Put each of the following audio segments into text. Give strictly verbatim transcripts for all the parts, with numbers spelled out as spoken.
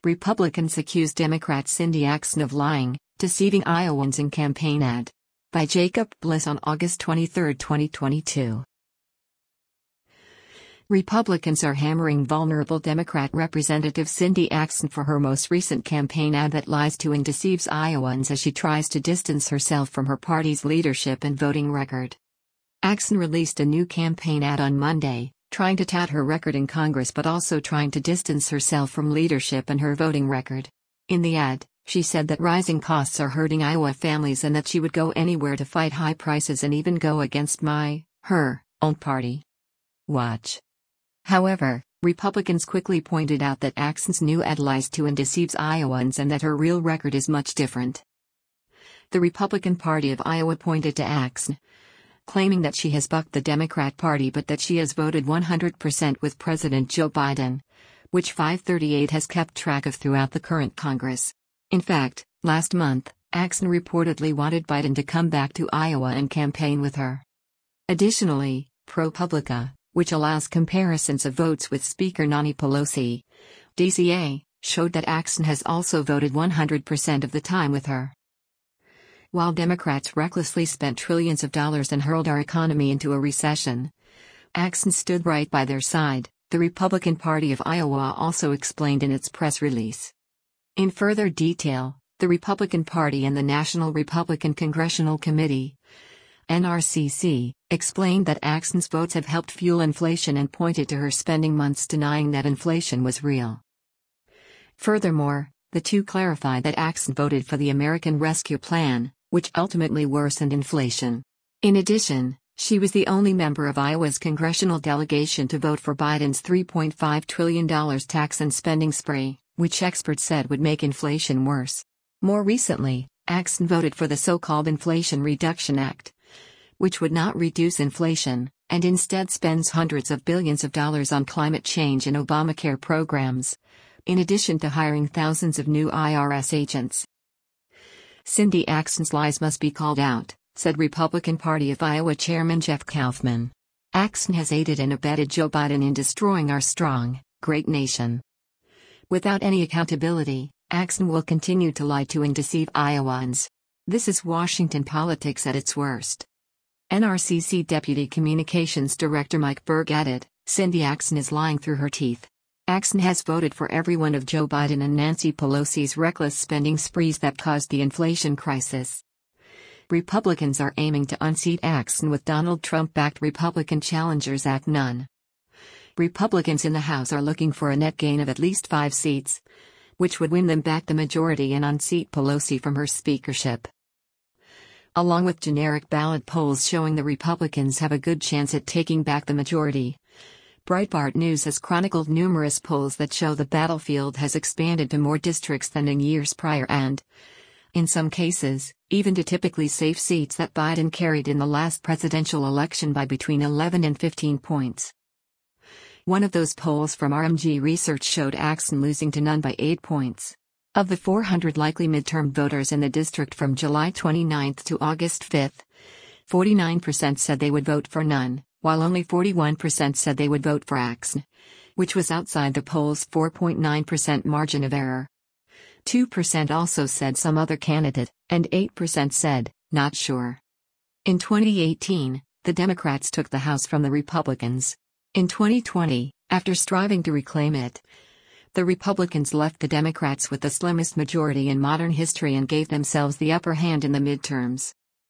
Republicans accuse Democrat Cindy Axne of lying, deceiving Iowans in campaign ad. By Jacob Bliss on August twenty-third, twenty twenty-two. Republicans are hammering vulnerable Democrat Representative Cindy Axne for her most recent campaign ad that lies to and deceives Iowans as she tries to distance herself from her party's leadership and voting record. Axne released a new campaign ad on Monday, trying to tout her record in Congress but also trying to distance herself from leadership and her voting record. In the ad, she said that rising costs are hurting Iowa families and that she would go anywhere to fight high prices and even go against my, her, own party. Watch. However, Republicans quickly pointed out that Axne's new ad lies to and deceives Iowans and that her real record is much different. The Republican Party of Iowa pointed to Axne, claiming that she has bucked the Democrat Party but that she has voted one hundred percent with President Joe Biden, which five thirty-eight has kept track of throughout the current Congress. In fact, last month, Axne reportedly wanted Biden to come back to Iowa and campaign with her. Additionally, ProPublica, which allows comparisons of votes with Speaker Nancy Pelosi, D C A, showed that Axne has also voted one hundred percent of the time with her. While Democrats recklessly spent trillions of dollars and hurled our economy into a recession, Axne stood right by their side, the Republican Party of Iowa also explained in its press release. In further detail, the Republican Party and the National Republican Congressional Committee, N R C C, explained that Axne's votes have helped fuel inflation and pointed to her spending months denying that inflation was real. Furthermore, the two clarified that Axne voted for the American Rescue Plan, which ultimately worsened inflation. In addition, she was the only member of Iowa's congressional delegation to vote for Biden's three point five trillion dollars tax and spending spree, which experts said would make inflation worse. More recently, Axne voted for the so-called Inflation Reduction Act, which would not reduce inflation, and instead spends hundreds of billions of dollars on climate change and Obamacare programs, in addition to hiring thousands of new I R S agents. Cindy Axne's lies must be called out, said Republican Party of Iowa Chairman Jeff Kaufman. Axne has aided and abetted Joe Biden in destroying our strong, great nation. Without any accountability, Axne will continue to lie to and deceive Iowans. This is Washington politics at its worst. N R C C Deputy Communications Director Mike Berg added, Cindy Axne is lying through her teeth. Axne has voted for every one of Joe Biden and Nancy Pelosi's reckless spending sprees that caused the inflation crisis. Republicans are aiming to unseat Axne with Donald Trump-backed Republican challengers Act none. Republicans in the House are looking for a net gain of at least five seats, which would win them back the majority and unseat Pelosi from her speakership. Along with generic ballot polls showing the Republicans have a good chance at taking back the majority, Breitbart News has chronicled numerous polls that show the battlefield has expanded to more districts than in years prior and, in some cases, even to typically safe seats that Biden carried in the last presidential election by between eleven and fifteen points. One of those polls from R M G Research showed Axne losing to none by eight points. Of the four hundred likely midterm voters in the district from July twenty-ninth to August fifth, forty-nine percent said they would vote for none, while only forty-one percent said they would vote for Axne, which was outside the poll's four point nine percent margin of error. two percent also said some other candidate, and eight percent said, not sure. In twenty eighteen, the Democrats took the House from the Republicans. In twenty twenty, after striving to reclaim it, the Republicans left the Democrats with the slimmest majority in modern history and gave themselves the upper hand in the midterms.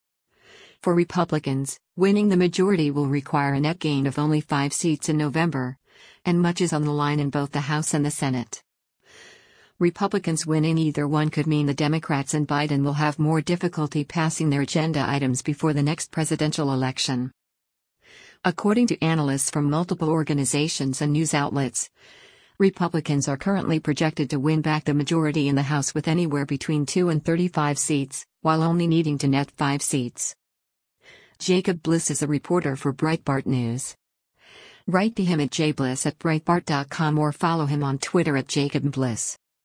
For Republicans, winning the majority will require a net gain of only five seats in November, and much is on the line in both the House and the Senate. Republicans winning either one could mean the Democrats and Biden will have more difficulty passing their agenda items before the next presidential election. According to analysts from multiple organizations and news outlets, Republicans are currently projected to win back the majority in the House with anywhere between two and thirty-five seats, while only needing to net five seats. Jacob Bliss is a reporter for Breitbart News. Write to him at jbliss at breitbart dot com or follow him on Twitter at Jacob Bliss.